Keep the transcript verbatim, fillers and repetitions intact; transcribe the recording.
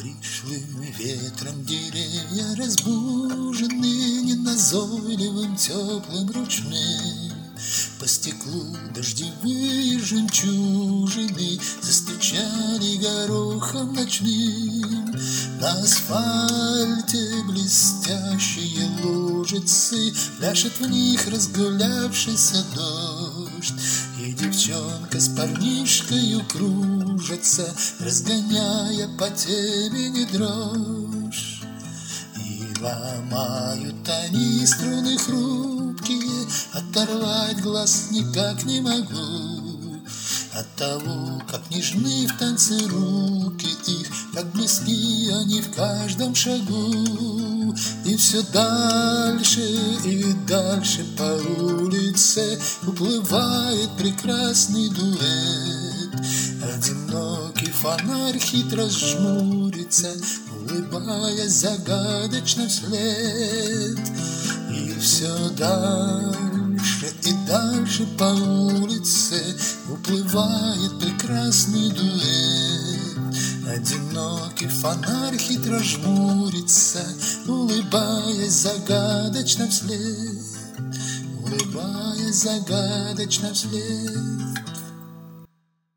Пришлым ветром деревья разбужены неназойливым теплым ручным. По стеклу дождевые жемчужины застучали горохом ночным. На асфальте блестящие лужицы, пляшет в них разгулявшийся дождь. И девчонка с парнишкою кружатся, разгоняя по темени дрожь. И ломают они струны хрупкие, оторвать глаз никак не могу от того, как нежны в танце руки их, как близки они в каждом шагу. И все дальше и дальше по улице уплывает прекрасный дуэт. Одинокий фонарь хитро жмурится, улыбаясь загадочно вслед. И все дальше и дальше по улице уплывает прекрасный дуэт. Одинокий фонарь хитро жмурится, улыбаясь загадочно вслед, улыбаясь загадочно вслед.